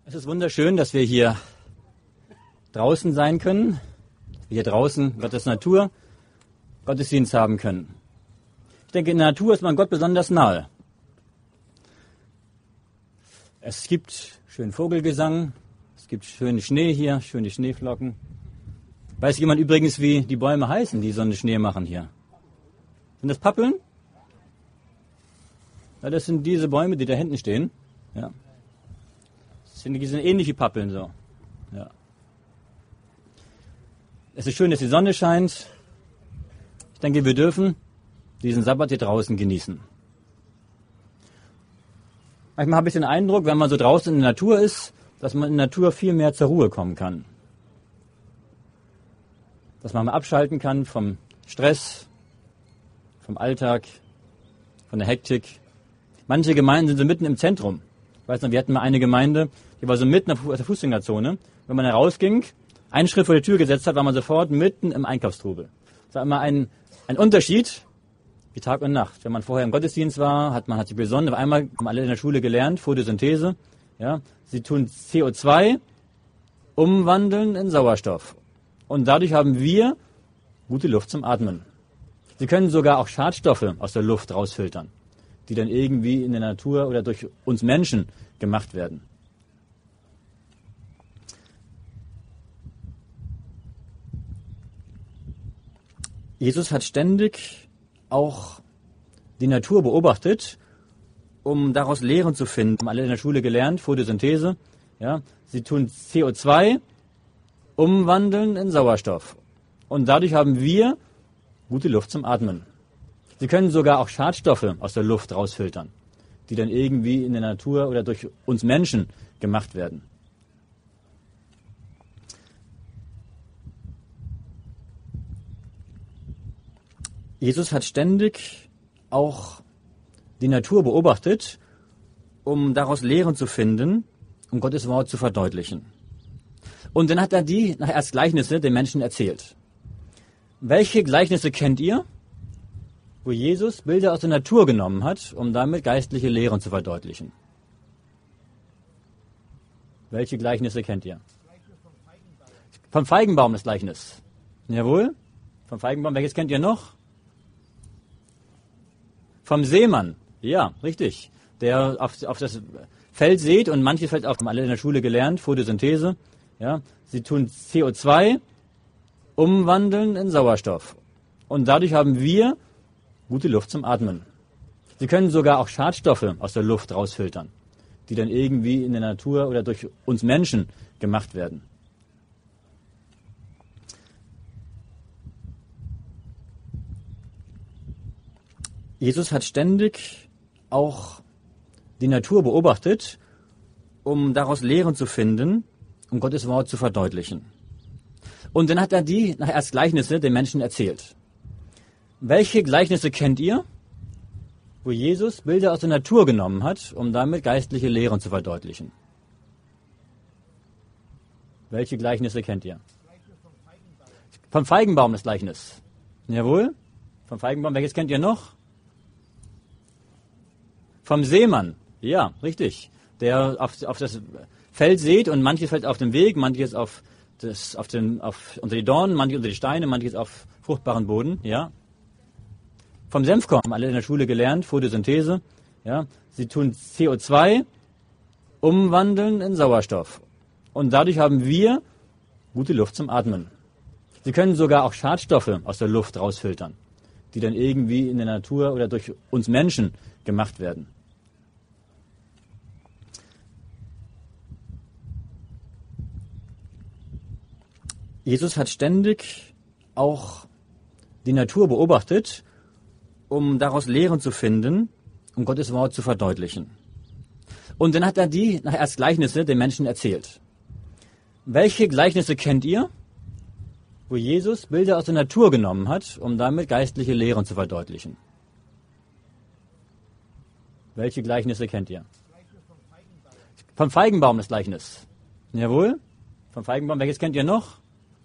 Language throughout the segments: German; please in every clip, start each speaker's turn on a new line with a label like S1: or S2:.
S1: Es ist wunderschön, dass wir hier draußen sein können, dass wir hier draußen Gottes Natur, Gottesdienst haben können. Ich denke, in der Natur ist man Gott besonders nahe. Es gibt schönen Vogelgesang, es gibt schönen Schnee hier, schöne Schneeflocken. Weiß jemand übrigens, wie die Bäume heißen, die so einen Schnee machen hier? Sind das Pappeln? Ja, das sind diese Bäume, die da hinten stehen. Ja. Die sind ähnlich wie Pappeln so. Ja. Es ist schön, dass die Sonne scheint. Ich denke, wir dürfen diesen Sabbat hier draußen genießen. Manchmal habe ich den Eindruck, wenn man so draußen in der Natur ist, dass man in der Natur viel mehr zur Ruhe kommen kann. Dass man mal abschalten kann vom Stress, vom Alltag, von der Hektik. Manche Gemeinden sind so mitten im Zentrum. Ich weiß noch, wir hatten mal eine Gemeinde, die war so mitten auf der Fußgängerzone. Wenn man da rausging, einen Schritt vor die Tür gesetzt hat, war man sofort mitten im Einkaufstrubel. Das war immer ein Unterschied wie Tag und Nacht. Wenn man vorher im Gottesdienst war, hat sich besonnen. Auf einmal haben alle in der Schule gelernt, Photosynthese. Ja, sie tun CO2 umwandeln in Sauerstoff. Und dadurch haben wir gute Luft zum Atmen. Sie können sogar auch Schadstoffe aus der Luft rausfiltern, die dann irgendwie in der Natur oder durch uns Menschen gemacht werden. Jesus hat ständig auch die Natur beobachtet, um daraus Lehren zu finden. Haben alle in der Schule gelernt, Photosynthese. Ja, sie tun CO2 umwandeln in Sauerstoff. Und dadurch haben wir gute Luft zum Atmen. Sie können sogar auch Schadstoffe aus der Luft rausfiltern, die dann irgendwie in der Natur oder durch uns Menschen gemacht werden. Jesus hat ständig auch die Natur beobachtet, um daraus Lehren zu finden, um Gottes Wort zu verdeutlichen. Und dann hat er die als Gleichnisse den Menschen erzählt. Welche Gleichnisse kennt ihr, wo Jesus Bilder aus der Natur genommen hat, um damit geistliche Lehren zu verdeutlichen? Welche Gleichnisse kennt ihr? Vom Feigenbaum das Gleichnis. Jawohl. Vom Feigenbaum. Welches kennt ihr noch? Vom Seemann. Ja, richtig. Der auf das Feld sät und manches fällt auf. Haben alle in der Schule gelernt, Photosynthese. Ja, sie tun CO2 umwandeln in Sauerstoff. Und dadurch haben wir gute Luft zum Atmen. Sie können sogar auch Schadstoffe aus der Luft rausfiltern, die dann irgendwie in der Natur oder durch uns Menschen gemacht werden. Jesus hat ständig auch die Natur beobachtet, um daraus Lehren zu finden, um Gottes Wort zu verdeutlichen. Und dann hat er die als Gleichnisse den Menschen erzählt. Welche Gleichnisse kennt ihr, wo Jesus Bilder aus der Natur genommen hat, um damit geistliche Lehren zu verdeutlichen? Welche Gleichnisse kennt ihr? Vom Feigenbaum das Gleichnis. Jawohl. Vom Feigenbaum. Welches kennt ihr noch? Vom Seemann. Ja, richtig. Der auf das Feld sät und manches fällt auf dem Weg, manches unter die Dornen, manches unter die Steine, manches auf fruchtbaren Boden. Ja. Vom Senfkorn. Haben alle in der Schule gelernt, Photosynthese. Ja. Sie tun CO2 umwandeln in Sauerstoff. Und dadurch haben wir gute Luft zum Atmen. Sie können sogar auch Schadstoffe aus der Luft rausfiltern, die dann irgendwie in der Natur oder durch uns Menschen gemacht werden. Jesus hat ständig auch die Natur beobachtet, um daraus Lehren zu finden, um Gottes Wort zu verdeutlichen. Und dann hat er die als Gleichnisse den Menschen erzählt. Welche Gleichnisse kennt ihr, wo Jesus Bilder aus der Natur genommen hat, um damit geistliche Lehren zu verdeutlichen? Welche Gleichnisse kennt ihr? Vom Feigenbaum das Gleichnis. Jawohl. Vom Feigenbaum. Welches kennt ihr noch?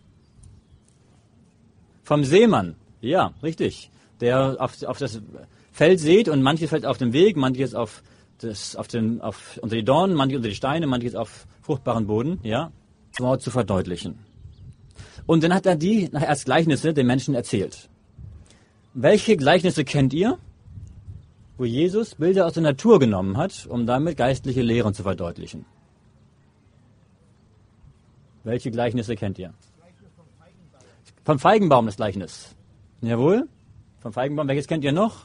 S1: Vom Seemann. Ja, richtig. Der auf das Feld sät und manches fällt auf dem Weg, manches unter die Dornen, manches unter die Steine, manches auf fruchtbaren Boden, ja, das Wort zu verdeutlichen. Und dann hat er die nachher als Gleichnisse den Menschen erzählt. Welche Gleichnisse kennt ihr, wo Jesus Bilder aus der Natur genommen hat, um damit geistliche Lehren zu verdeutlichen? Welche Gleichnisse kennt ihr? Vom Feigenbaum das Gleichnis. Jawohl. Vom Feigenbaum. Welches kennt ihr noch?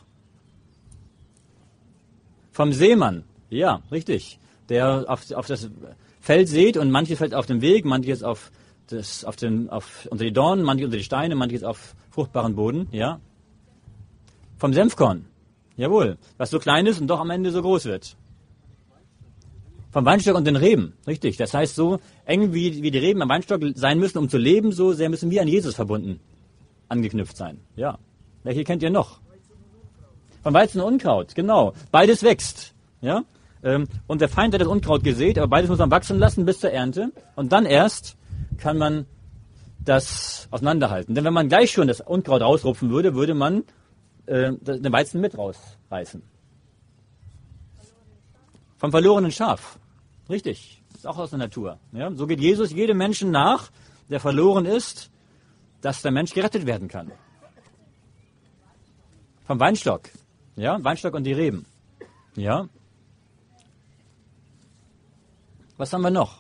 S1: Vom Seemann. Ja, richtig. Der auf das Feld sät und manches fällt auf den Weg, manches unter die Dornen, manches unter die Steine, manches auf fruchtbaren Boden. Ja. Vom Senfkorn. Jawohl. Was so klein ist und doch am Ende so groß wird. Vom Weinstock und den Reben, richtig. Das heißt, so eng wie die Reben am Weinstock sein müssen, um zu leben, so sehr müssen wir an Jesus verbunden, angeknüpft sein. Ja. Welche kennt ihr noch? Vom Weizen und Unkraut, genau. Beides wächst. Ja. Und der Feind hat das Unkraut gesät, aber beides muss man wachsen lassen bis zur Ernte. Und dann erst kann man das auseinanderhalten. Denn wenn man gleich schon das Unkraut rausrupfen würde, würde man den Weizen mit rausreißen. Vom verlorenen Schaf. Richtig, ist auch aus der Natur. Ja, so geht Jesus jedem Menschen nach, der verloren ist, dass der Mensch gerettet werden kann. Vom Weinstock. Ja, Weinstock und die Reben. Ja. Was haben wir noch?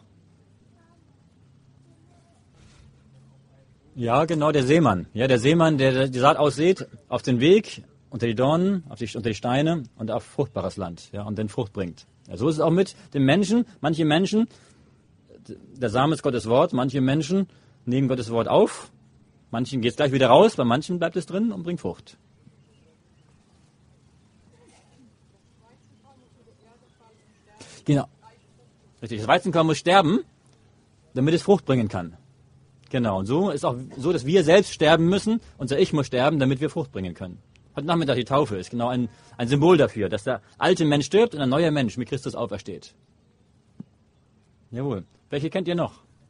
S1: Ja, genau, der Seemann. Ja, der Seemann, der die Saat aussät auf den Weg, unter die Dornen, unter die Steine und auf fruchtbares Land, ja, und dann Frucht bringt. Ja, so ist es auch mit den Menschen. Manche Menschen, der Same ist Gottes Wort, manche Menschen nehmen Gottes Wort auf, manchen geht es gleich wieder raus, bei manchen bleibt es drin und bringt Frucht. Genau. Richtig, das Weizenkorn muss sterben, damit es Frucht bringen kann. Genau, und so ist auch so, dass wir selbst sterben müssen, unser Ich muss sterben, damit wir Frucht bringen können. Heute Nachmittag die Taufe ist genau ein Symbol dafür, dass der alte Mensch stirbt und ein neuer Mensch mit Christus aufersteht. Jawohl. Welche kennt ihr noch?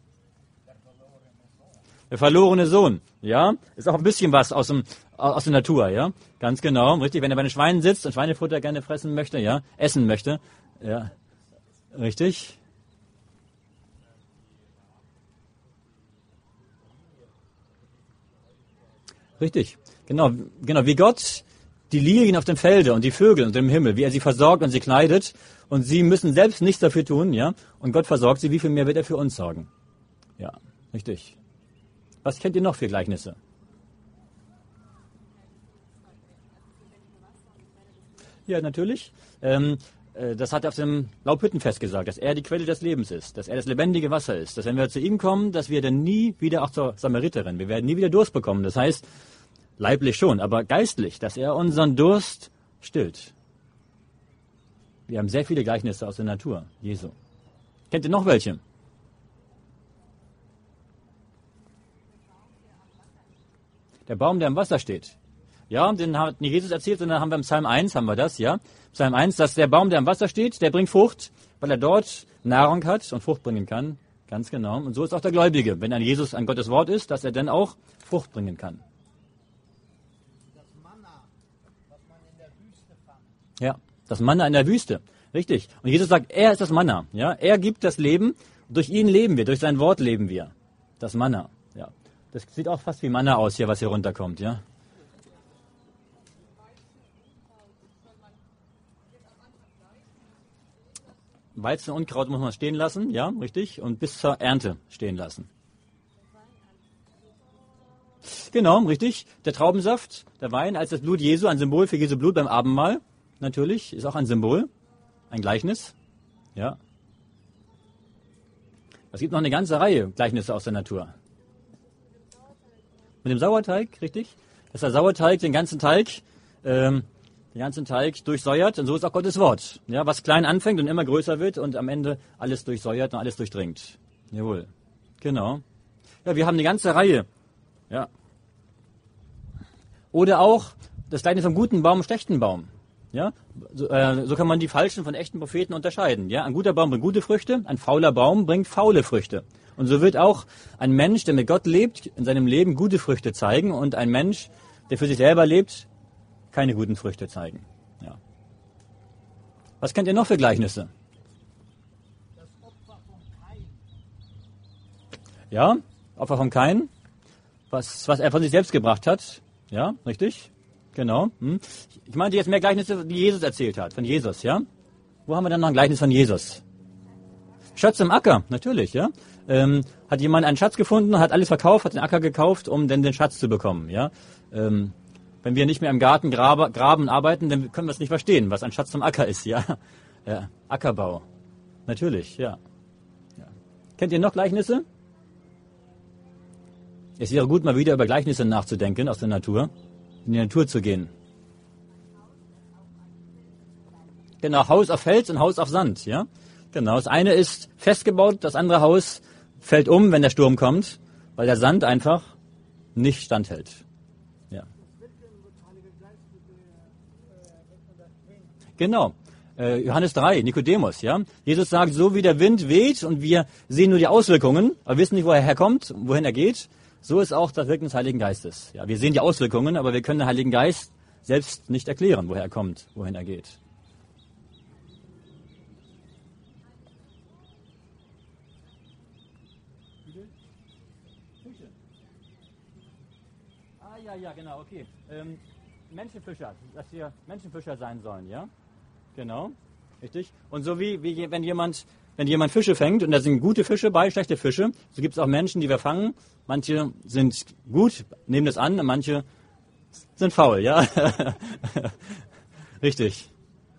S1: Der verlorene Sohn. Ja, ist auch ein bisschen was aus der Natur, ja. Ganz genau, richtig. Wenn er bei den Schweinen sitzt und Schweinefutter gerne fressen möchte, ja, essen möchte, ja, richtig. Richtig, genau, wie Gott die Lilien auf dem Felde und die Vögel und im Himmel, wie er sie versorgt und sie kleidet und sie müssen selbst nichts dafür tun, ja, und Gott versorgt sie, wie viel mehr wird er für uns sorgen. Ja, richtig. Was kennt ihr noch für Gleichnisse? Ja, natürlich. Das hat er auf dem Laubhüttenfest gesagt, dass er die Quelle des Lebens ist, dass er das lebendige Wasser ist, dass wenn wir zu ihm kommen, dass wir dann nie wieder, auch zur Samariterin, wir werden nie wieder Durst bekommen. Das heißt, leiblich schon, aber geistlich, dass er unseren Durst stillt. Wir haben sehr viele Gleichnisse aus der Natur, Jesu. Kennt ihr noch welche? Der Baum, der am Wasser steht. Ja, den hat nicht Jesus erzählt, sondern haben wir im Psalm 1, haben wir das, ja. Psalm 1, dass der Baum, der am Wasser steht, der bringt Frucht, weil er dort Nahrung hat und Frucht bringen kann. Ganz genau. Und so ist auch der Gläubige, wenn ein Jesus ein Gottes Wort ist, dass er dann auch Frucht bringen kann.
S2: Das Manna, was man in der Wüste fand.
S1: Ja, das Manna in der Wüste. Richtig. Und Jesus sagt, er ist das Manna. Ja, er gibt das Leben. Durch ihn leben wir, durch sein Wort leben wir. Das Manna. Ja. Das sieht auch fast wie Manna aus hier, was hier runterkommt, ja. Weizen und Unkraut muss man stehen lassen, ja, richtig, und bis zur Ernte stehen lassen. Genau, richtig. Der Traubensaft, der Wein als das Blut Jesu, ein Symbol für Jesu Blut beim Abendmahl, natürlich, ist auch ein Symbol, ein Gleichnis, ja. Es gibt noch eine ganze Reihe Gleichnisse aus der Natur. Mit dem Sauerteig, richtig, dass der Sauerteig den ganzen Teig durchsäuert, und so ist auch Gottes Wort. Ja, was klein anfängt und immer größer wird und am Ende alles durchsäuert und alles durchdringt. Jawohl. Genau. Ja, wir haben eine ganze Reihe. Ja. Oder auch das Gleichnis vom guten Baum, schlechten Baum. Ja, so kann man die falschen von echten Propheten unterscheiden. Ja, ein guter Baum bringt gute Früchte, ein fauler Baum bringt faule Früchte. Und so wird auch ein Mensch, der mit Gott lebt, in seinem Leben gute Früchte zeigen, und ein Mensch, der für sich selber lebt, keine guten Früchte zeigen. Ja. Was kennt ihr noch für Gleichnisse?
S2: Das Opfer von Kain.
S1: Ja, Opfer von Kain, was er von sich selbst gebracht hat. Ja, richtig? Genau. Ich meinte jetzt mehr Gleichnisse, die Jesus erzählt hat, von Jesus, ja? Wo haben wir dann noch ein Gleichnis von Jesus? Schatz im Acker, natürlich, ja? Hat jemand einen Schatz gefunden, hat alles verkauft, hat den Acker gekauft, um dann den Schatz zu bekommen, ja? Wenn wir nicht mehr im Garten graben arbeiten, dann können wir es nicht verstehen, was ein Schatz im Acker ist, ja? Ackerbau. Natürlich, ja. Kennt ihr noch Gleichnisse? Es wäre gut, mal wieder über Gleichnisse nachzudenken aus der Natur, in die Natur zu gehen. Genau, Haus auf Fels und Haus auf Sand, ja? Genau, das eine ist festgebaut, das andere Haus fällt um, wenn der Sturm kommt, weil der Sand einfach nicht standhält. Ja. Genau. Johannes 3, Nikodemus, ja. Jesus sagt, so wie der Wind weht und wir sehen nur die Auswirkungen, aber wissen nicht, woher er herkommt, wohin er geht, so ist auch das Wirken des Heiligen Geistes. Ja, wir sehen die Auswirkungen, aber wir können den Heiligen Geist selbst nicht erklären, woher er kommt, wohin er geht. Ja, genau, okay. Menschenfischer, dass wir Menschenfischer sein sollen, ja? Genau, richtig. Und so wie wenn jemand Fische fängt, und da sind gute Fische bei, schlechte Fische, so gibt es auch Menschen, die wir fangen. Manche sind gut, nehmen das an, und manche sind faul, ja? Richtig.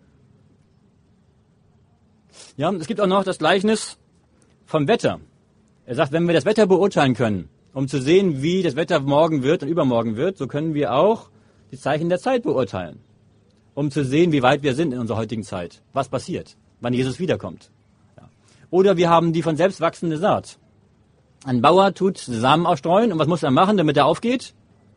S1: Ja, es gibt auch noch das Gleichnis vom Wetter. Er sagt, wenn wir das Wetter beurteilen können, um zu sehen, wie das Wetter morgen wird und übermorgen wird, so können wir auch die Zeichen der Zeit beurteilen, um zu sehen, wie weit wir sind in unserer heutigen Zeit, was passiert, wann Jesus wiederkommt. Ja. Oder wir haben die von selbst wachsende Saat. Ein Bauer tut Samen ausstreuen, und was muss er machen, damit er aufgeht?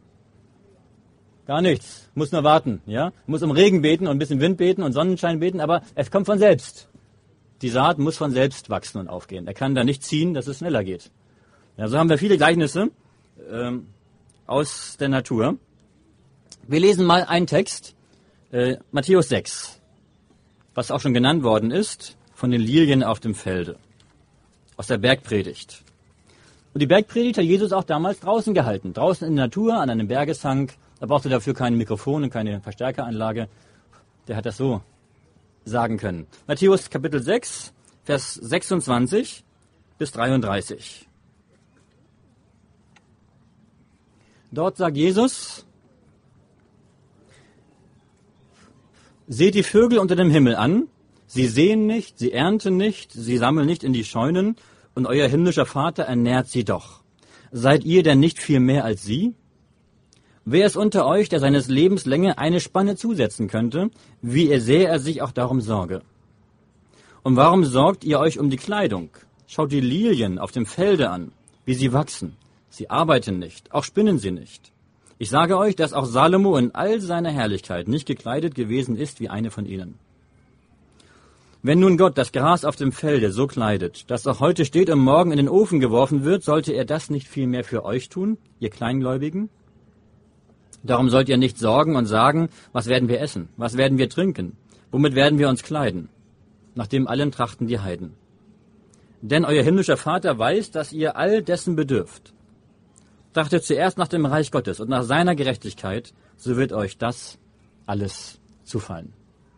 S1: Gar nichts, muss nur warten. Ja? Muss um Regen beten und ein bisschen Wind beten und Sonnenschein beten, aber es kommt von selbst. Die Saat muss von selbst wachsen und aufgehen. Er kann da nicht ziehen, dass es schneller geht. Ja, so haben wir viele Gleichnisse aus der Natur. Wir lesen mal einen Text, Matthäus 6, was auch schon genannt worden ist, von den Lilien auf dem Felde, aus der Bergpredigt. Und die Bergpredigt hat Jesus auch damals draußen gehalten, draußen in der Natur, an einem Bergeshang. Da brauchte er dafür kein Mikrofon und keine Verstärkeranlage. Der hat das so sagen können. Matthäus Kapitel 6, Vers 26 bis 33. Dort sagt Jesus, seht die Vögel unter dem Himmel an, sie säen nicht, sie ernten nicht, sie sammeln nicht in die Scheunen, und euer himmlischer Vater ernährt sie doch. Seid ihr denn nicht viel mehr als sie? Wer ist unter euch, der seines Lebens Länge eine Spanne zusetzen könnte, wie sehr er sich auch darum sorge? Und warum sorgt ihr euch um die Kleidung? Schaut die Lilien auf dem Felde an, wie sie wachsen. Sie arbeiten nicht, auch spinnen sie nicht. Ich sage euch, dass auch Salomo in all seiner Herrlichkeit nicht gekleidet gewesen ist wie eine von ihnen. Wenn nun Gott das Gras auf dem Felde so kleidet, das auch heute steht und morgen in den Ofen geworfen wird, sollte er das nicht viel mehr für euch tun, ihr Kleingläubigen? Darum sollt ihr nicht sorgen und sagen, was werden wir essen, was werden wir trinken, womit werden wir uns kleiden? Nach dem allen trachten die Heiden. Denn euer himmlischer Vater weiß, dass ihr all dessen bedürft. Trachtet zuerst nach dem Reich Gottes und nach seiner Gerechtigkeit, so wird euch das alles zufallen.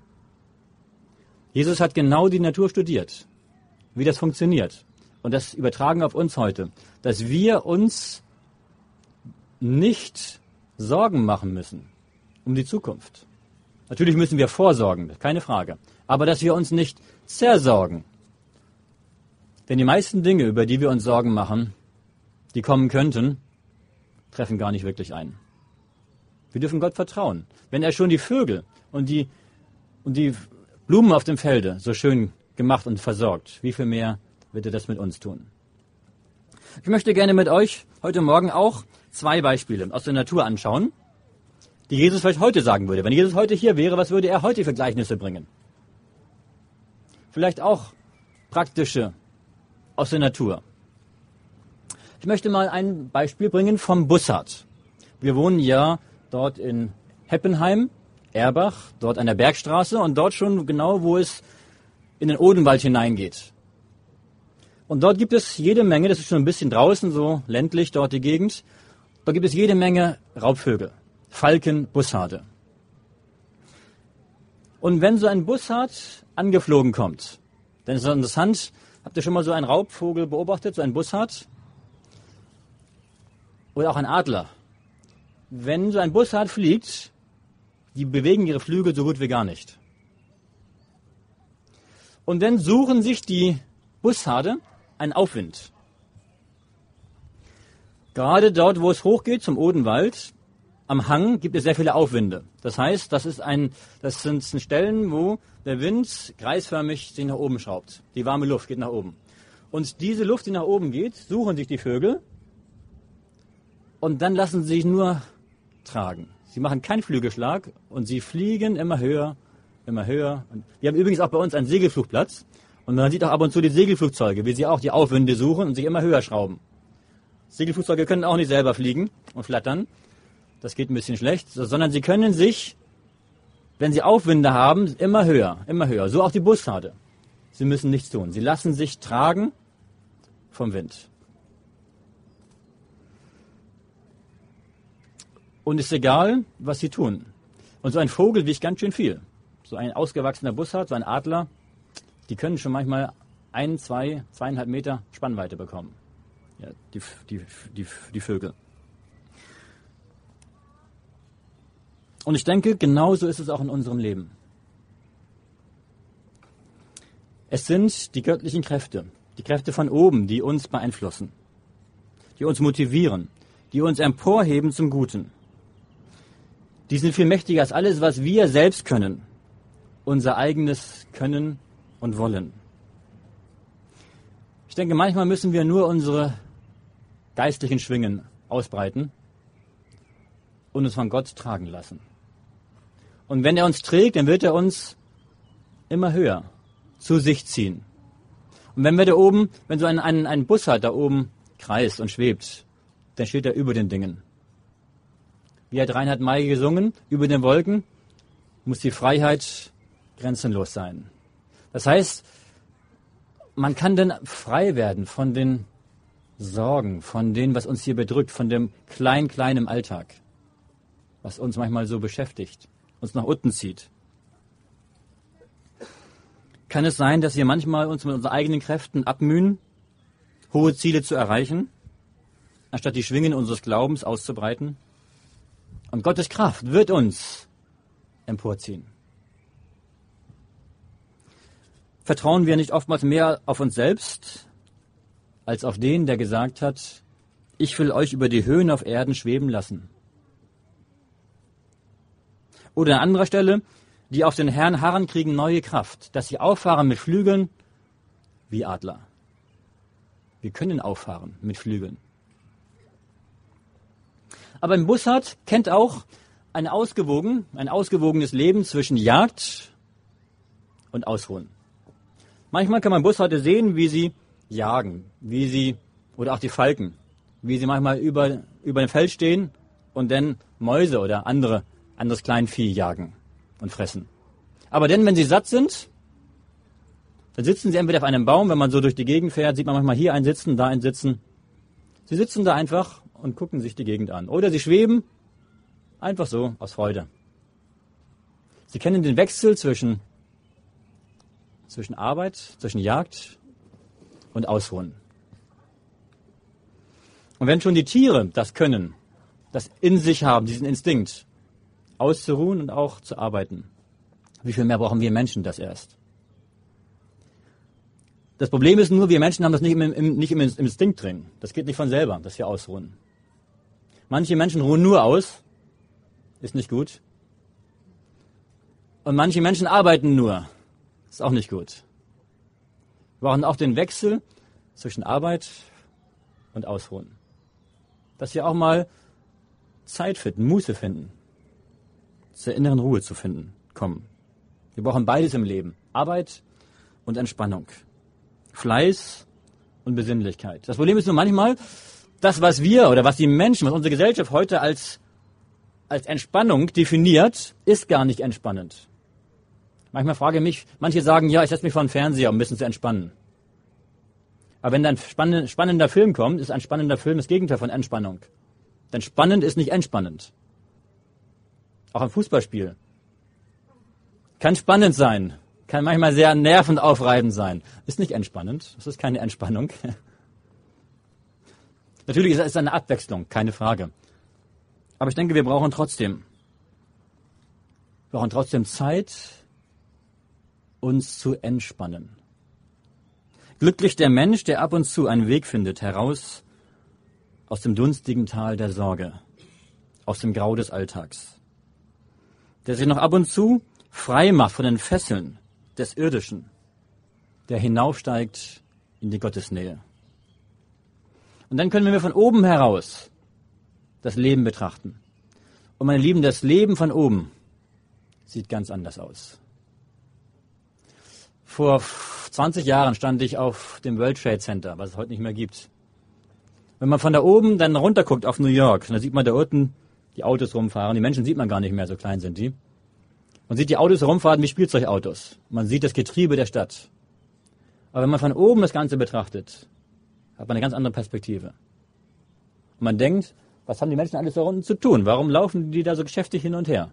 S1: Jesus hat genau die Natur studiert, wie das funktioniert. Und das übertragen auf uns heute, dass wir uns nicht Sorgen machen müssen um die Zukunft. Natürlich müssen wir vorsorgen, keine Frage. Aber dass wir uns nicht zersorgen. Denn die meisten Dinge, über die wir uns Sorgen machen, die kommen könnten, treffen gar nicht wirklich ein. Wir dürfen Gott vertrauen. Wenn er schon die Vögel und die Blumen auf dem Felde so schön gemacht und versorgt, wie viel mehr wird er das mit uns tun? Ich möchte gerne mit euch heute Morgen auch 2 Beispiele aus der Natur anschauen, die Jesus vielleicht heute sagen würde. Wenn Jesus heute hier wäre, was würde er heute für Gleichnisse bringen? Vielleicht auch praktische aus der Natur. Ich möchte mal ein Beispiel bringen vom Bussard. Wir wohnen ja dort in Heppenheim Erbach, dort an der Bergstraße und dort schon genau, wo es in den Odenwald hineingeht. Und dort gibt es jede Menge, das ist schon ein bisschen draußen, so ländlich dort die Gegend, da gibt es jede Menge Raubvögel, Falken, Bussarde. Und wenn so ein Bussard angeflogen kommt, dann ist es interessant, habt ihr schon mal so einen Raubvogel beobachtet, so einen Bussard? Oder auch ein Adler. Wenn so ein Bussard fliegt, die bewegen ihre Flügel so gut wie gar nicht. Und dann suchen sich die Bussarde einen Aufwind. Gerade dort, wo es hochgeht zum Odenwald, am Hang gibt es sehr viele Aufwinde. Das heißt, das sind Stellen, wo der Wind kreisförmig sich nach oben schraubt. Die warme Luft geht nach oben. Und diese Luft, die nach oben geht, suchen sich die Vögel und dann lassen sie sich nur tragen. Sie machen keinen Flügelschlag und sie fliegen immer höher, immer höher. Wir haben übrigens auch bei uns einen Segelflugplatz und man sieht auch ab und zu die Segelflugzeuge, wie sie auch die Aufwinde suchen und sich immer höher schrauben. Segelflugzeuge können auch nicht selber fliegen und flattern. Das geht ein bisschen schlecht, sondern sie können sich, wenn sie Aufwinde haben, immer höher, immer höher. So auch die Bussarde. Sie müssen nichts tun. Sie lassen sich tragen vom Wind. Und es ist egal, was sie tun. Und so ein Vogel wiegt ganz schön viel. So ein ausgewachsener Bussard, so ein Adler, die können schon manchmal 1, 2, 2,5 Meter Spannweite bekommen. Ja, die Vögel. Und ich denke, genauso ist es auch in unserem Leben. Es sind die göttlichen Kräfte, die Kräfte von oben, die uns beeinflussen, die uns motivieren, die uns emporheben zum Guten. Die sind viel mächtiger als alles, was wir selbst können, unser eigenes Können und Wollen. Ich denke, manchmal müssen wir nur unsere geistlichen Schwingen ausbreiten und uns von Gott tragen lassen. Und wenn er uns trägt, dann wird er uns immer höher zu sich ziehen. Und wenn wir da oben, wenn so ein Bussard da oben kreist und schwebt, dann steht er über den Dingen. Wie hat Reinhard May gesungen, über den Wolken muss die Freiheit grenzenlos sein. Das heißt, man kann dann frei werden von den Sorgen, von dem, was uns hier bedrückt, von dem Klein im Alltag, was uns manchmal so beschäftigt, uns nach unten zieht. Kann es sein, dass wir manchmal uns mit unseren eigenen Kräften abmühen, hohe Ziele zu erreichen, anstatt die Schwingen unseres Glaubens auszubreiten? Und Gottes Kraft wird uns emporziehen. Vertrauen wir nicht oftmals mehr auf uns selbst, als auf den, der gesagt hat, ich will euch über die Höhen auf Erden schweben lassen? Oder an anderer Stelle, die auf den Herrn harren, kriegen neue Kraft, dass sie auffahren mit Flügeln wie Adler. Wir können auffahren mit Flügeln. Aber ein Bussard kennt auch ein ausgewogenes Leben zwischen Jagd und Ausruhen. Manchmal kann man Bussarde sehen, wie sie jagen, oder auch die Falken, wie sie manchmal über dem Feld stehen und dann Mäuse oder anderes Kleinvieh jagen und fressen. Aber dann, wenn sie satt sind, dann sitzen sie entweder auf einem Baum, wenn man so durch die Gegend fährt, sieht man manchmal hier einen sitzen, da einen sitzen. Sie sitzen da einfach und gucken sich die Gegend an. Oder sie schweben einfach so aus Freude. Sie kennen den Wechsel zwischen Arbeit, zwischen Jagd und Ausruhen. Und wenn schon die Tiere das können, das in sich haben, diesen Instinkt, auszuruhen und auch zu arbeiten, wie viel mehr brauchen wir Menschen das erst? Das Problem ist nur, wir Menschen haben das nicht im Instinkt drin. Das geht nicht von selber, dass wir ausruhen. Manche Menschen ruhen nur aus, ist nicht gut. Und manche Menschen arbeiten nur, ist auch nicht gut. Wir brauchen auch den Wechsel zwischen Arbeit und Ausruhen. Dass wir auch mal Zeit finden, Muße finden, zur inneren Ruhe zu kommen. Wir brauchen beides im Leben, Arbeit und Entspannung, Fleiß und Besinnlichkeit. Das Problem ist nur manchmal, das, was wir oder was die Menschen, was unsere Gesellschaft heute als als Entspannung definiert, ist gar nicht entspannend. Manchmal frage ich mich, manche sagen, ja, ich setze mich vor den Fernseher, um ein bisschen zu entspannen. Aber wenn dann ein spannender Film kommt, ist ein spannender Film das Gegenteil von Entspannung. Denn spannend ist nicht entspannend. Auch ein Fußballspiel kann spannend sein, kann manchmal sehr nervend aufreibend sein. Ist nicht entspannend, das ist keine Entspannung. Natürlich ist es eine Abwechslung, keine Frage. Aber ich denke, wir brauchen trotzdem Zeit, uns zu entspannen. Glücklich der Mensch, der ab und zu einen Weg findet, heraus aus dem dunstigen Tal der Sorge, aus dem Grau des Alltags. Der sich noch ab und zu frei macht von den Fesseln des Irdischen, der hinaufsteigt in die Gottesnähe. Und dann können wir von oben heraus das Leben betrachten. Und meine Lieben, das Leben von oben sieht ganz anders aus. Vor 20 Jahren stand ich auf dem World Trade Center, was es heute nicht mehr gibt. Wenn man von da oben dann runter guckt auf New York, dann sieht man da unten die Autos rumfahren. Die Menschen sieht man gar nicht mehr, so klein sind die. Man sieht die Autos rumfahren wie Spielzeugautos. Man sieht das Getriebe der Stadt. Aber wenn man von oben das Ganze betrachtet, hat man eine ganz andere Perspektive. Und man denkt, was haben die Menschen alles da unten zu tun? Warum laufen die da so geschäftig hin und her?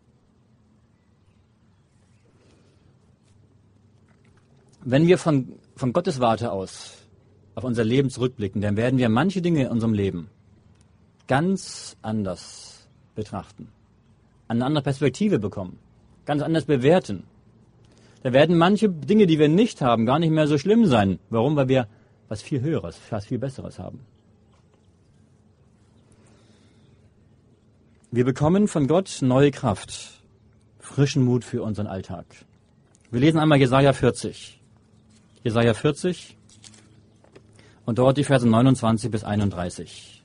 S1: Wenn wir von Gottes Warte aus auf unser Leben zurückblicken, dann werden wir manche Dinge in unserem Leben ganz anders betrachten, eine andere Perspektive bekommen, ganz anders bewerten. Da werden manche Dinge, die wir nicht haben, gar nicht mehr so schlimm sein. Warum? Weil wir was viel Höheres, was viel Besseres haben. Wir bekommen von Gott neue Kraft, frischen Mut für unseren Alltag. Wir lesen einmal Jesaja 40. Jesaja 40 und dort die Verse 29 bis 31.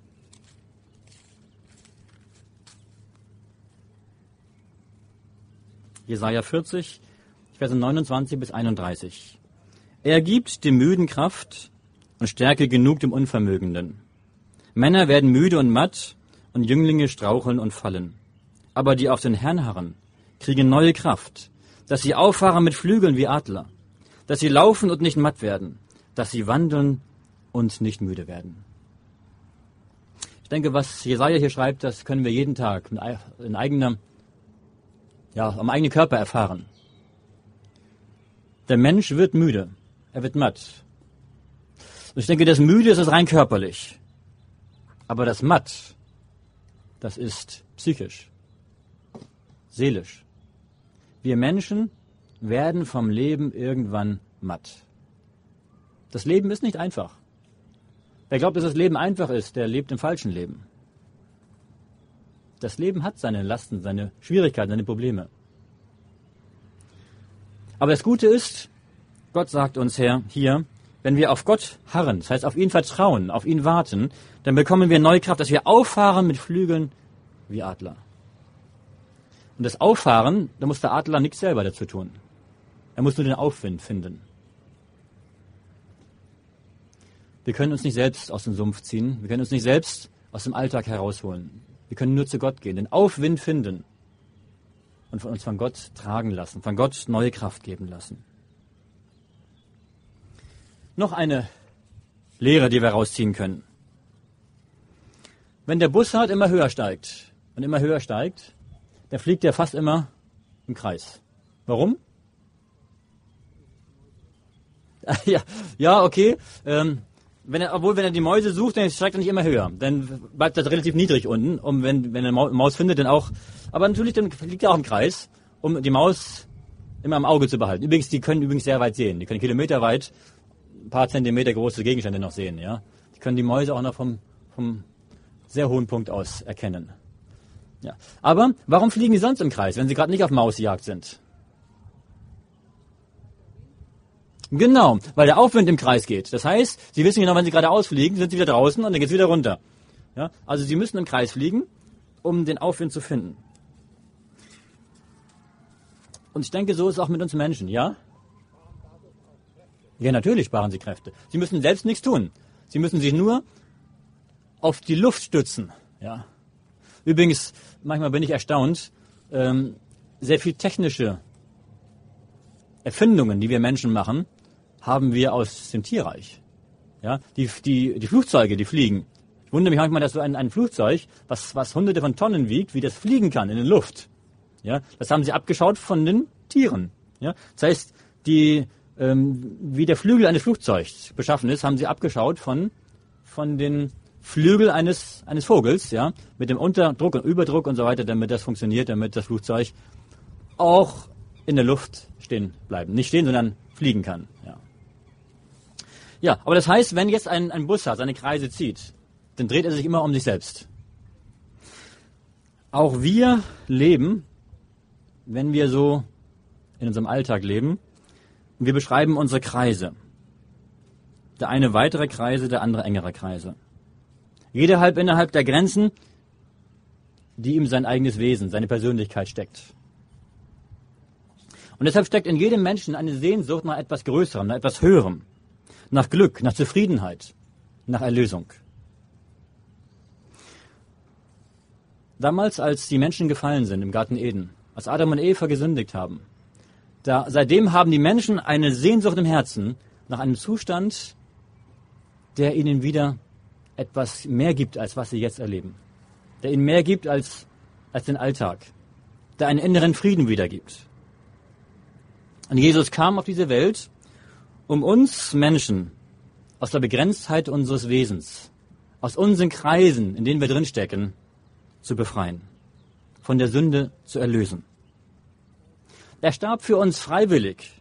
S1: Jesaja 40, Verse 29 bis 31. Er gibt dem Müden Kraft und Stärke genug dem Unvermögenden. Männer werden müde und matt und Jünglinge straucheln und fallen. Aber die auf den Herrn harren, kriegen neue Kraft, dass sie auffahren mit Flügeln wie Adler, dass sie laufen und nicht matt werden, dass sie wandeln und nicht müde werden. Ich denke, was Jesaja hier schreibt, das können wir jeden Tag am eigenen Körper erfahren. Der Mensch wird müde, er wird matt. Und ich denke, das Müde ist rein körperlich. Aber das Matt, das ist psychisch, seelisch. Wir Menschen werden vom Leben irgendwann matt. Das Leben ist nicht einfach. Wer glaubt, dass das Leben einfach ist, der lebt im falschen Leben. Das Leben hat seine Lasten, seine Schwierigkeiten, seine Probleme. Aber das Gute ist, Gott sagt uns hier, wenn wir auf Gott harren, das heißt auf ihn vertrauen, auf ihn warten, dann bekommen wir neue Kraft, dass wir auffahren mit Flügeln wie Adler. Und das Auffahren, da muss der Adler nichts selber dazu tun. Er muss nur den Aufwind finden. Wir können uns nicht selbst aus dem Sumpf ziehen. Wir können uns nicht selbst aus dem Alltag herausholen. Wir können nur zu Gott gehen, den Aufwind finden und uns von Gott tragen lassen, von Gott neue Kraft geben lassen. Noch eine Lehre, die wir rausziehen können. Wenn der Bussard immer höher steigt und immer höher steigt, dann fliegt er fast immer im Kreis. Warum? Ja, okay. Wenn er die Mäuse sucht, dann steigt er nicht immer höher. Dann bleibt er relativ niedrig unten, wenn er eine Maus findet, dann auch. Aber natürlich dann fliegt er auch im Kreis, um die Maus immer im Auge zu behalten. Übrigens, die können sehr weit sehen. Die können kilometerweit ein paar Zentimeter große Gegenstände noch sehen. Ja, die können die Mäuse auch noch vom sehr hohen Punkt aus erkennen. Ja. Aber warum fliegen die sonst im Kreis, wenn sie gerade nicht auf Mausjagd sind? Genau, weil der Aufwind im Kreis geht. Das heißt, sie wissen genau, wenn sie gerade ausfliegen, sind sie wieder draußen und dann geht es wieder runter. Ja? Also sie müssen im Kreis fliegen, um den Aufwind zu finden. Und ich denke, so ist es auch mit uns Menschen, ja? Ja, natürlich sparen sie Kräfte. Sie müssen selbst nichts tun. Sie müssen sich nur auf die Luft stützen. Ja? Übrigens, manchmal bin ich erstaunt, sehr viel technische Erfindungen, die wir Menschen machen, haben wir aus dem Tierreich. Ja, die Flugzeuge, die fliegen. Ich wundere mich manchmal, dass so ein Flugzeug, was hunderte von Tonnen wiegt, wie das fliegen kann in der Luft. Ja, das haben sie abgeschaut von den Tieren. Ja, das heißt, wie der Flügel eines Flugzeugs beschaffen ist, haben sie abgeschaut von den Flügel eines Vogels, ja, mit dem Unterdruck und Überdruck und so weiter, damit das funktioniert, damit das Flugzeug auch in der Luft stehen bleiben. Nicht stehen, sondern fliegen kann. Ja, aber das heißt, wenn jetzt ein Bussard seine Kreise zieht, dann dreht er sich immer um sich selbst. Auch wir leben, wenn wir so in unserem Alltag leben, wir beschreiben unsere Kreise. Der eine weitere Kreise, der andere engere Kreise. Jeder halb innerhalb der Grenzen, die ihm sein eigenes Wesen, seine Persönlichkeit steckt. Und deshalb steckt in jedem Menschen eine Sehnsucht nach etwas Größerem, nach etwas Höherem, nach Glück, nach Zufriedenheit, nach Erlösung. Damals, als die Menschen gefallen sind im Garten Eden, als Adam und Eva gesündigt haben, seitdem haben die Menschen eine Sehnsucht im Herzen nach einem Zustand, der ihnen wieder etwas mehr gibt, als was sie jetzt erleben. Der ihnen mehr gibt als den Alltag. Der einen inneren Frieden wiedergibt. Und Jesus kam auf diese Welt, um uns Menschen aus der Begrenztheit unseres Wesens, aus unseren Kreisen, in denen wir drinstecken, zu befreien. Von der Sünde zu erlösen. Er starb für uns freiwillig,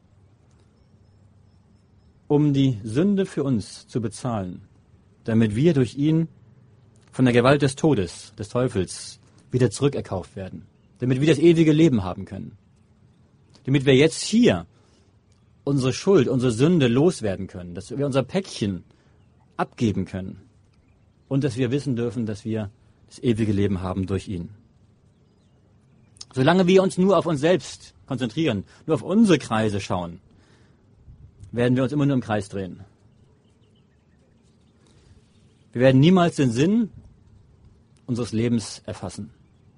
S1: um die Sünde für uns zu bezahlen, damit wir durch ihn von der Gewalt des Todes, des Teufels, wieder zurückerkauft werden, damit wir das ewige Leben haben können, damit wir jetzt hier unsere Schuld, unsere Sünde loswerden können, dass wir unser Päckchen abgeben können und dass wir wissen dürfen, dass wir das ewige Leben haben durch ihn. Solange wir uns nur auf uns selbst konzentrieren, nur auf unsere Kreise schauen, werden wir uns immer nur im Kreis drehen. Wir werden niemals den Sinn unseres Lebens erfassen.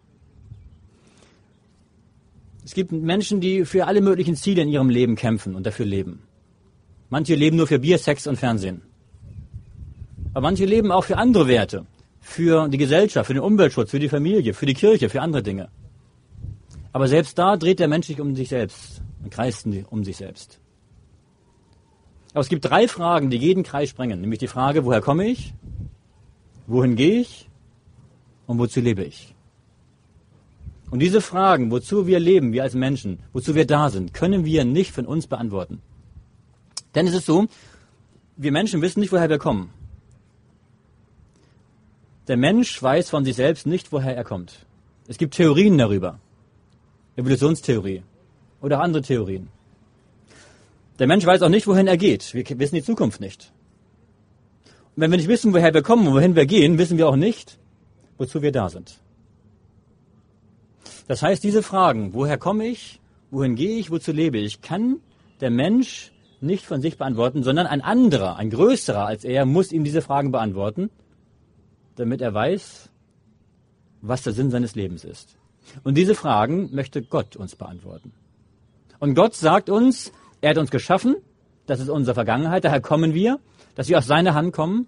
S1: Es gibt Menschen, die für alle möglichen Ziele in ihrem Leben kämpfen und dafür leben. Manche leben nur für Bier, Sex und Fernsehen. Aber manche leben auch für andere Werte, für die Gesellschaft, für den Umweltschutz, für die Familie, für die Kirche, für andere Dinge. Aber selbst da dreht der Mensch sich um sich selbst und kreist um sich selbst. Aber es gibt 3 Fragen, die jeden Kreis sprengen. Nämlich die Frage, woher komme ich? Wohin gehe ich? Und wozu lebe ich? Und diese Fragen, wozu wir leben, wir als Menschen, wozu wir da sind, können wir nicht von uns beantworten. Denn es ist so, wir Menschen wissen nicht, woher wir kommen. Der Mensch weiß von sich selbst nicht, woher er kommt. Es gibt Theorien darüber. Evolutionstheorie oder auch andere Theorien. Der Mensch weiß auch nicht, wohin er geht. Wir wissen die Zukunft nicht. Und wenn wir nicht wissen, woher wir kommen und wohin wir gehen, wissen wir auch nicht, wozu wir da sind. Das heißt, diese Fragen, woher komme ich, wohin gehe ich, wozu lebe ich, kann der Mensch nicht von sich beantworten, sondern ein anderer, ein größerer als er, muss ihm diese Fragen beantworten, damit er weiß, was der Sinn seines Lebens ist. Und diese Fragen möchte Gott uns beantworten. Und Gott sagt uns, er hat uns geschaffen, das ist unsere Vergangenheit, daher kommen wir, dass wir aus seiner Hand kommen.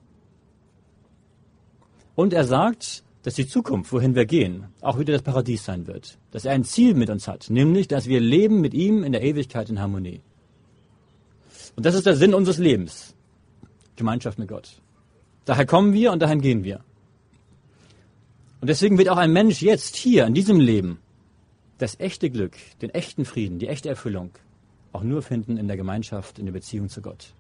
S1: Und er sagt, dass die Zukunft, wohin wir gehen, auch wieder das Paradies sein wird. Dass er ein Ziel mit uns hat, nämlich, dass wir leben mit ihm in der Ewigkeit in Harmonie. Und das ist der Sinn unseres Lebens, Gemeinschaft mit Gott. Daher kommen wir und dahin gehen wir. Und deswegen wird auch ein Mensch jetzt hier in diesem Leben das echte Glück, den echten Frieden, die echte Erfüllung auch nur finden in der Gemeinschaft, in der Beziehung zu Gott.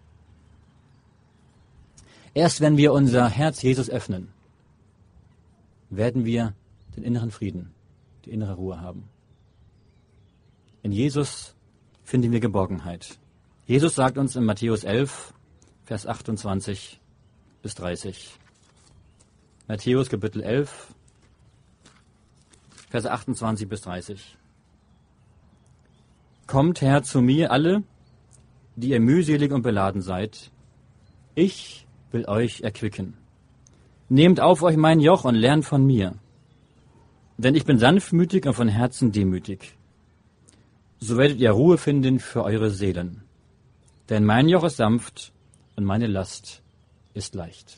S1: Erst wenn wir unser Herz Jesus öffnen, werden wir den inneren Frieden, die innere Ruhe haben. In Jesus finden wir Geborgenheit. Jesus sagt uns in Matthäus 11, Vers 28 bis 30. Matthäus Kapitel 11, Verse 28 bis 30. Kommt her zu mir alle, die ihr mühselig und beladen seid. Ich will euch erquicken. Nehmt auf euch mein Joch und lernt von mir, denn ich bin sanftmütig und von Herzen demütig. So werdet ihr Ruhe finden für eure Seelen. Denn mein Joch ist sanft und meine Last ist leicht.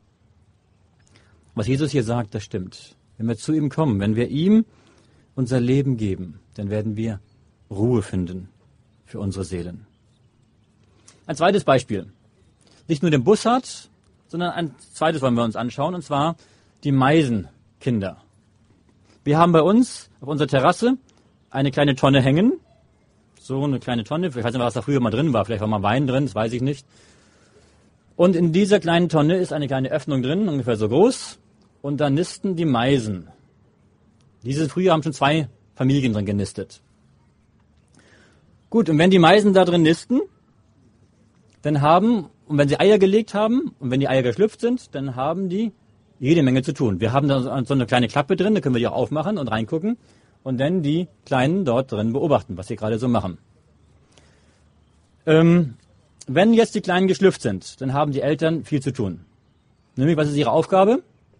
S1: Was Jesus hier sagt, das stimmt. Wenn wir zu ihm kommen, wenn wir ihm unser Leben geben, dann werden wir Ruhe finden für unsere Seelen. Ein zweites Beispiel. Nicht nur den Bussard, sondern ein zweites wollen wir uns anschauen, und zwar die Meisenkinder. Wir haben bei uns auf unserer Terrasse eine kleine Tonne hängen. So eine kleine Tonne. Ich weiß nicht, was da früher mal drin war. Vielleicht war mal Wein drin, das weiß ich nicht. Und in dieser kleinen Tonne ist eine kleine Öffnung drin, ungefähr so groß. Und da nisten die Meisen. Dieses Frühjahr haben schon 2 Familien drin genistet. Gut, und wenn die Meisen da drin nisten, dann und wenn sie Eier gelegt haben und wenn die Eier geschlüpft sind, dann haben die jede Menge zu tun. Wir haben da so eine kleine Klappe drin, da können wir die auch aufmachen und reingucken und dann die Kleinen dort drin beobachten, was sie gerade so machen. Wenn jetzt die Kleinen geschlüpft sind, dann haben die Eltern viel zu tun. Nämlich, was ist ihre Aufgabe?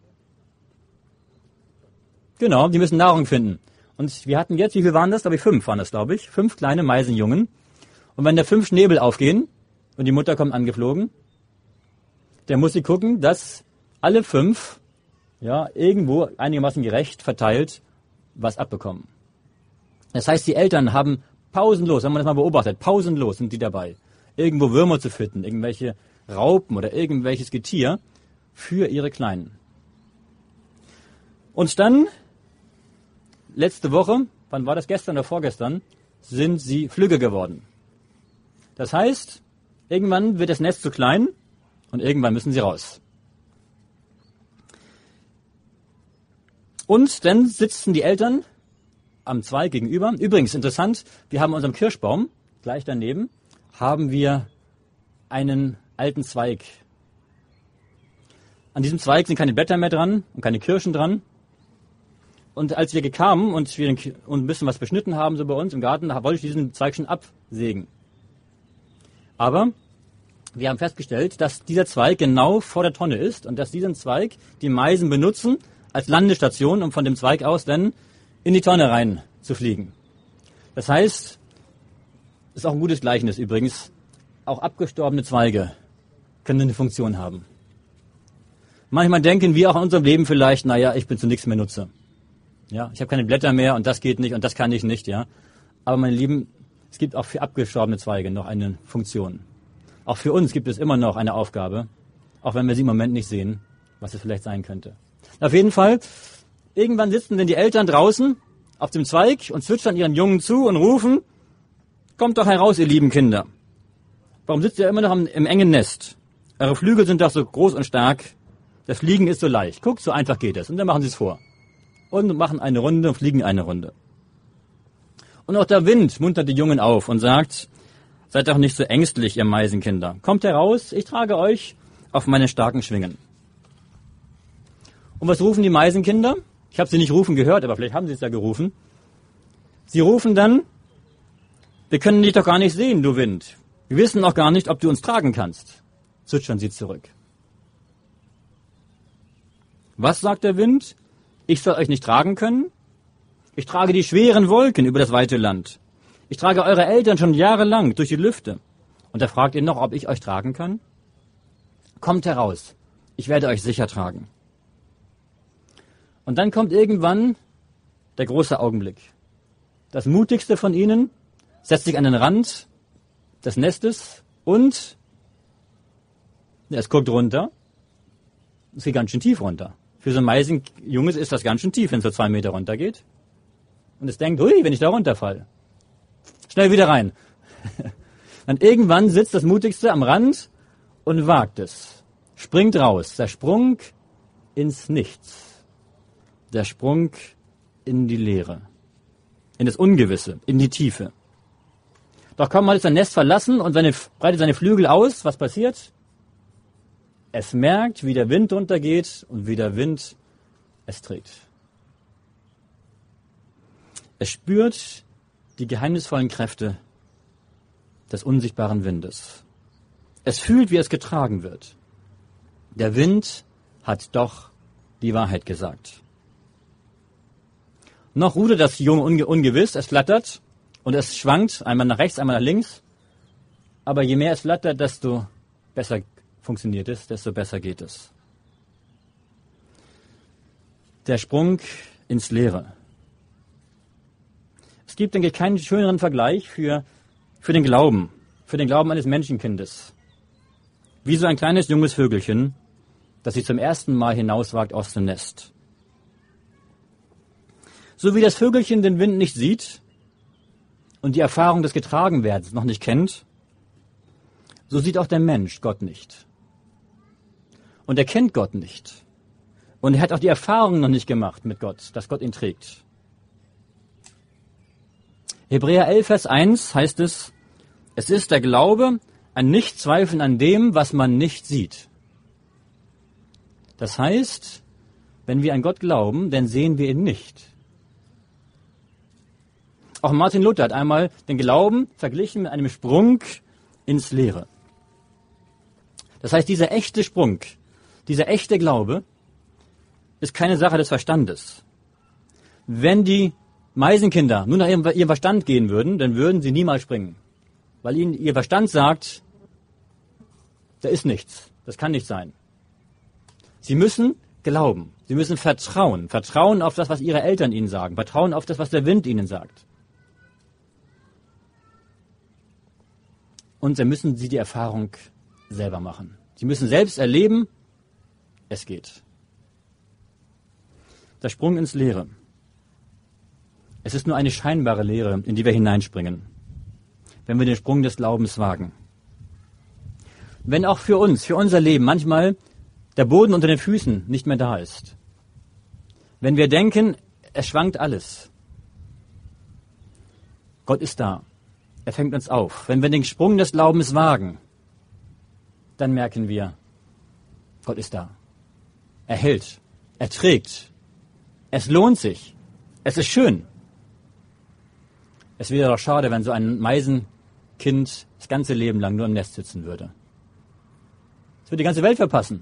S1: Genau, die müssen Nahrung finden. Und wir hatten jetzt, wie viel waren das? 5 waren das, glaube ich. 5 kleine Meisenjungen. Und wenn da 5 Schnäbel aufgehen und die Mutter kommt angeflogen, dann muss sie gucken, dass alle 5 irgendwo einigermaßen gerecht verteilt was abbekommen. Das heißt, die Eltern haben pausenlos, wenn man das mal beobachtet, pausenlos sind die dabei, irgendwo Würmer zu füttern, irgendwelche Raupen oder irgendwelches Getier für ihre Kleinen. Und dann, letzte Woche, wann war das, gestern oder vorgestern, sind sie flügge geworden. Das heißt, irgendwann wird das Nest zu klein und irgendwann müssen sie raus. Und dann sitzen die Eltern am Zweig gegenüber. Übrigens interessant, wir haben unserem Kirschbaum, gleich daneben, haben wir einen alten Zweig. An diesem Zweig sind keine Blätter mehr dran und keine Kirschen dran. Und als wir kamen und wir ein bisschen was beschnitten haben, so bei uns im Garten, da wollte ich diesen Zweig schon absägen. Aber wir haben festgestellt, dass dieser Zweig genau vor der Tonne ist und dass diesen Zweig die Meisen benutzen als Landestation, um von dem Zweig aus dann in die Tonne rein zu fliegen. Das heißt, ist auch ein gutes Gleichnis übrigens, auch abgestorbene Zweige können eine Funktion haben. Manchmal denken wir auch in unserem Leben vielleicht, ich bin zu nichts mehr Nutze. Ja, ich habe keine Blätter mehr und das geht nicht und das kann ich nicht, ja. Aber meine Lieben, es gibt auch für abgestorbene Zweige noch eine Funktion. Auch für uns gibt es immer noch eine Aufgabe, auch wenn wir sie im Moment nicht sehen, was es vielleicht sein könnte. Auf jeden Fall, irgendwann sitzen denn die Eltern draußen auf dem Zweig und zwitschern ihren Jungen zu und rufen, kommt doch heraus, ihr lieben Kinder. Warum sitzt ihr immer noch im engen Nest? Eure Flügel sind doch so groß und stark, das Fliegen ist so leicht. Guckt, so einfach geht es. Und dann machen sie es vor. Und machen eine Runde und fliegen eine Runde. Und auch der Wind muntert die Jungen auf und sagt, seid doch nicht so ängstlich, ihr Meisenkinder. Kommt heraus, ich trage euch auf meine starken Schwingen. Und was rufen die Meisenkinder? Ich habe sie nicht rufen gehört, aber vielleicht haben sie es ja gerufen. Sie rufen dann, wir können dich doch gar nicht sehen, du Wind. Wir wissen noch gar nicht, ob du uns tragen kannst. Zwitschern sie zurück. Was sagt der Wind? Ich soll euch nicht tragen können? Ich trage die schweren Wolken über das weite Land. Ich trage eure Eltern schon jahrelang durch die Lüfte. Und da fragt ihr noch, ob ich euch tragen kann? Kommt heraus, ich werde euch sicher tragen. Und dann kommt irgendwann der große Augenblick. Das mutigste von ihnen setzt sich an den Rand des Nestes und es guckt runter. Es geht ganz schön tief runter. Für so ein Meisenjunges ist das ganz schön tief, wenn es so 2 Meter runter geht. Und es denkt, hui, wenn ich da runterfall. Schnell wieder rein. Und irgendwann sitzt das Mutigste am Rand und wagt es. Springt raus. Der Sprung ins Nichts. Der Sprung in die Leere. In das Ungewisse. In die Tiefe. Doch kaum hat es sein Nest verlassen und breitet seine Flügel aus. Was passiert? Es merkt, wie der Wind runtergeht und wie der Wind es trägt. Es spürt die geheimnisvollen Kräfte des unsichtbaren Windes. Es fühlt, wie es getragen wird. Der Wind hat doch die Wahrheit gesagt. Noch rudert das Junge ungewiss, es flattert und es schwankt, einmal nach rechts, einmal nach links. Aber je mehr es flattert, desto besser funktioniert es, desto besser geht es. Der Sprung ins Leere. Es gibt, denke ich, keinen schöneren Vergleich für den Glauben eines Menschenkindes. Wie so ein kleines junges Vögelchen, das sich zum ersten Mal hinauswagt aus dem Nest. So wie das Vögelchen den Wind nicht sieht und die Erfahrung des Getragenwerdens noch nicht kennt, so sieht auch der Mensch Gott nicht. Und er kennt Gott nicht. Und er hat auch die Erfahrung noch nicht gemacht mit Gott, dass Gott ihn trägt. Hebräer 11, Vers 1 heißt es, es ist der Glaube, ein Nichtzweifeln an dem, was man nicht sieht. Das heißt, wenn wir an Gott glauben, dann sehen wir ihn nicht. Auch Martin Luther hat einmal den Glauben verglichen mit einem Sprung ins Leere. Das heißt, dieser echte Sprung, dieser echte Glaube ist keine Sache des Verstandes. Wenn die Maisenkinder nur nach ihrem Verstand gehen würden, dann würden sie niemals springen. Weil ihnen ihr Verstand sagt, da ist nichts, das kann nicht sein. Sie müssen glauben, sie müssen vertrauen. Vertrauen auf das, was ihre Eltern ihnen sagen. Vertrauen auf das, was der Wind ihnen sagt. Und dann müssen sie die Erfahrung selber machen. Sie müssen selbst erleben, es geht. Der Sprung ins Leere. Es ist nur eine scheinbare Leere, in die wir hineinspringen, wenn wir den Sprung des Glaubens wagen. Wenn auch für uns, für unser Leben manchmal der Boden unter den Füßen nicht mehr da ist. Wenn wir denken, es schwankt alles. Gott ist da. Er fängt uns auf. Wenn wir den Sprung des Glaubens wagen, dann merken wir, Gott ist da. Er hält. Er trägt. Es lohnt sich. Es ist schön. Es wäre doch schade, wenn so ein Maisenkind das ganze Leben lang nur im Nest sitzen würde. Es würde die ganze Welt verpassen.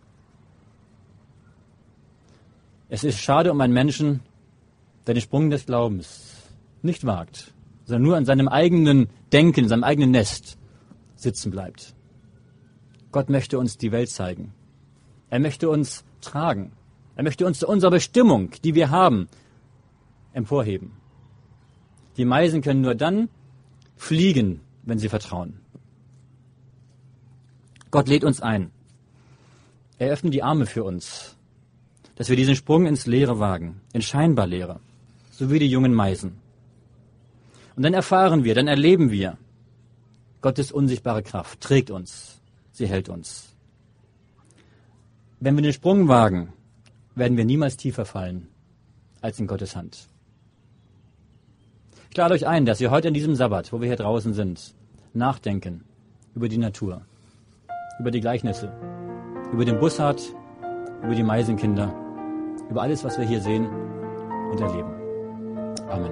S1: Es ist schade um einen Menschen, der den Sprung des Glaubens nicht wagt, sondern nur an seinem eigenen Denken, in seinem eigenen Nest sitzen bleibt. Gott möchte uns die Welt zeigen. Er möchte uns tragen. Er möchte uns zu unserer Bestimmung, die wir haben, emporheben. Die Meisen können nur dann fliegen, wenn sie vertrauen. Gott lädt uns ein. Er öffnet die Arme für uns, dass wir diesen Sprung ins Leere wagen, in scheinbar Leere, so wie die jungen Meisen. Und dann erfahren wir, dann erleben wir, Gottes unsichtbare Kraft trägt uns, sie hält uns. Wenn wir den Sprung wagen, werden wir niemals tiefer fallen als in Gottes Hand. Ich lade euch ein, dass wir heute an diesem Sabbat, wo wir hier draußen sind, nachdenken über die Natur, über die Gleichnisse, über den Bussard, über die Maisenkinder, über alles, was wir hier sehen und erleben. Amen.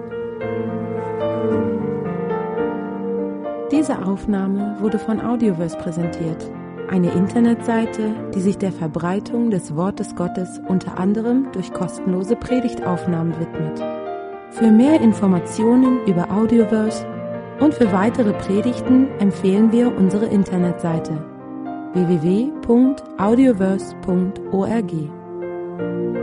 S3: Diese Aufnahme wurde von Audioverse präsentiert, eine Internetseite, die sich der Verbreitung des Wortes Gottes unter anderem durch kostenlose Predigtaufnahmen widmet. Für mehr Informationen über Audioverse und für weitere Predigten empfehlen wir unsere Internetseite www.audioverse.org.